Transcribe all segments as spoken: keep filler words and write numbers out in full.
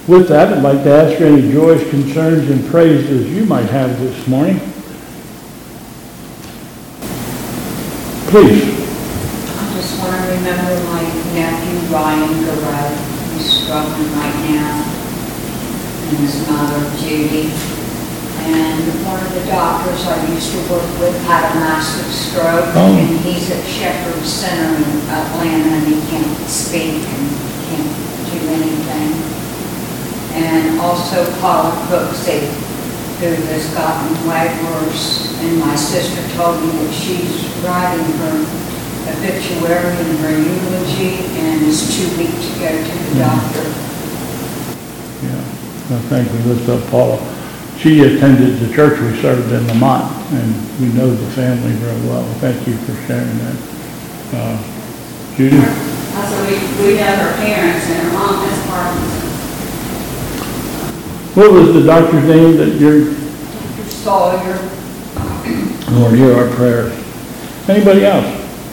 With that, I'd like to ask for any joys, concerns, and praises you might have this morning. Please. I just want to remember my nephew Ryan Garrett, who's struggling right now, and his mother Judy. And one of the doctors I used to work with had a massive stroke, oh. and he's at Shepherd Center in Atlanta, and he can't speak and can't do anything. And also Paula Cooksey, who has gotten way worse. And my sister told me that she's writing her obituary and her eulogy, and is too weak to go to the doctor. Yeah, well, thank you. Lift up Paula. She attended the church we served in Lamont, and we know the family very well. Thank you for sharing that. Uh, Judy? Also, we, we know her parents, and her mom has Parkinson's. What was the doctor's name that you're... Doctor Sawyer. Lord, hear our prayers. Anybody else?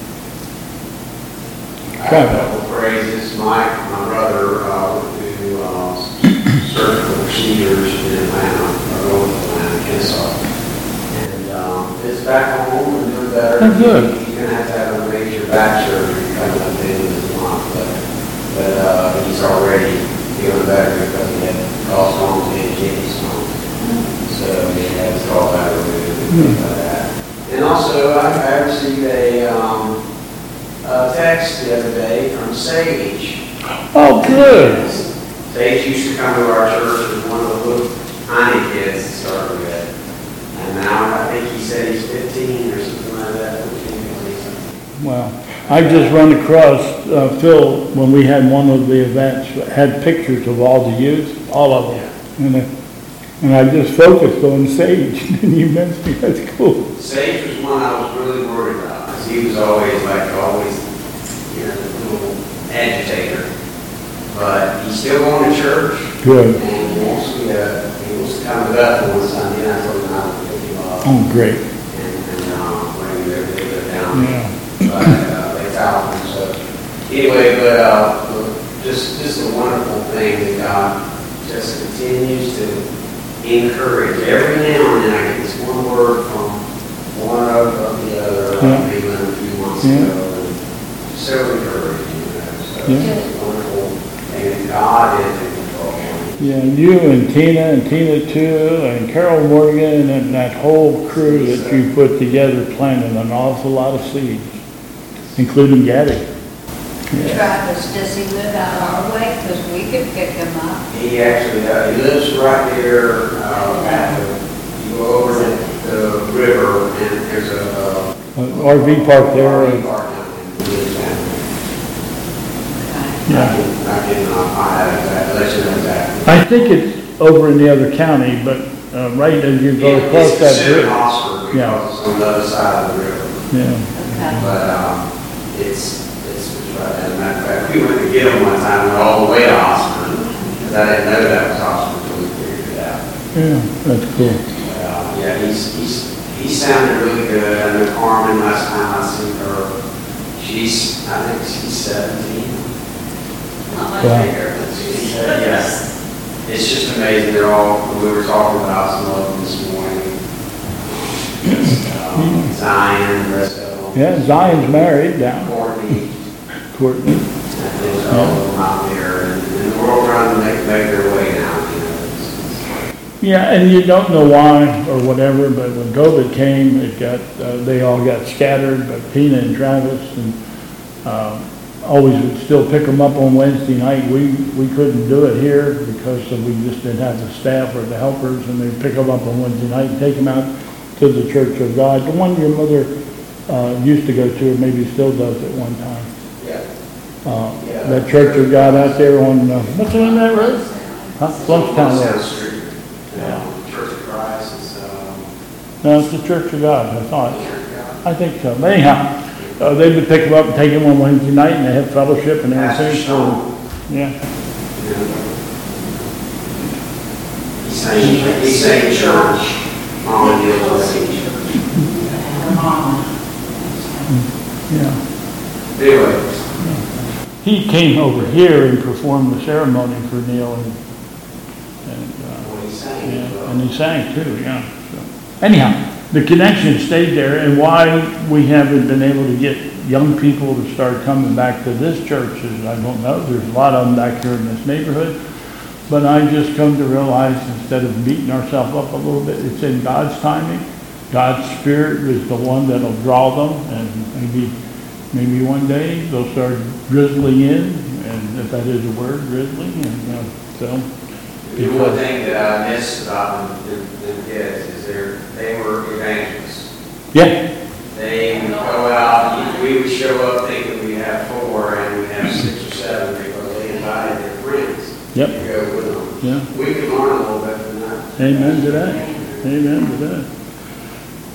I have a couple praises. My, my brother uh, went to uh, surgical procedures in Atlanta, or going to Atlanta, Kennesaw. And um, is back home and doing better. Oh, good. He's going to have to have a major back surgery coming up in this month, but, but uh, he's already feeling better because he had gallstones and kidney stones. So he had his gallbladder removed and things like that. And also, I, I received a, um, a text the other day from Sage. Oh, good. Sage used to come to our church as one of the little tiny kids to start with. And now I think he said he's fifteen or something like that. Well, I just run across uh, Phil when we had one of the events, had pictures of all the youth, all of them. Yeah. And, uh, and I just focused on Sage, and you mentioned me. That's cool. Sage was one I was really worried about because he was always like, always, you know, a little agitator. But he's still going to church. Good. And he wants to, uh, he wants to come to Bethel one Sunday, and I told him I would pick him up. Oh, great. And, and uh, bring him there, they go down. Yeah. But uh, they taught him. So anyway, but uh, just, just a wonderful thing that God just continues to encourage. Every now and then I get this one word from one of, of the other, Yeah. maybe a few months Yeah. ago, and so encouraging. You know, so Yeah. it's a wonderful thing, and God is in control. Yeah, you and Tina and Tina too, and Carol Morgan and that whole crew that you put together planted an awful lot of seeds, including Gaddy. Yeah. Travis, does he live out our way? Because we could pick him up. He actually, uh, he lives right there, uh, at the, you go over the, the river, and there's a, uh, Uh, R V park there. R V and- park down there. He lives down there. I Yeah. can, I can, uh, find out exactly, let you know exactly. I think it's over in the other county, but uh, right as you go It- across It's that considered bridge. Oxford Yeah. because it's on the other side of the river. Yeah. Okay. But, um, it's, it's, it's right, as a matter of fact, we went to get them one time, we went all the way to Oxford, because I didn't know that was Oxford until we figured it out. Yeah, that's cool. But, uh, yeah, he's, he's, he sounded really good. I know Carmen, last time I seen her, she's, I think she's seventeen. Not much Yeah. bigger than she She said, yes. It's just amazing. They're all, we were talking about some of them this morning. Um, Zion, the rest of them. Yeah, Zion's married down. Courtney, Courtney. and there's all of them out there. And, and we're all trying to make, make their way now, you know. It's- it's- Yeah, and you don't know why or whatever, but when COVID came, it got, uh, they all got scattered, but Tina and Travis and, um, always would still pick them up on Wednesday night. We, we couldn't do it here because of- we just didn't have the staff or the helpers, and they'd pick them up on Wednesday night and take them out to the Church of God. The one your mother, uh, used to go to, or maybe still does at one time. Yeah. Uh, that Church of God out there on, uh, what's the name of that road? Huh? Blumpstown South Road. Street. Yeah. Church of Christ is, um, No, it's the Church of God, I thought. Church of God. I think so. But anyhow, uh, they would pick them up and take them on Wednesday night, and they have fellowship and Pastor everything. So, Stone. yeah. He's saying, he's saying church. Mom and Neil was saying church. Yeah. Anyway, He came over here and performed the ceremony for Neil and And, uh, Well, he sang as yeah, well. and he sang too, yeah. So, anyhow, the connection stayed there, and why we haven't been able to get young people to start coming back to this church is, I don't know. There's a lot of them back here in this neighborhood. But I just come to realize, instead of beating ourselves up a little bit, it's in God's timing. God's Spirit is the one that'll draw them, and maybe, maybe one day they'll start drizzling in, and if that is a word, drizzling, and, uh, so. The one thing that I miss about them, them kids, is they're, they were evangelists. Yeah, They would go out, we would show up thinking we have four, and we have six or seven, because they invited their friends yep, to go with them. yeah. We can learn a little bit from that. Amen to that. Amen to that.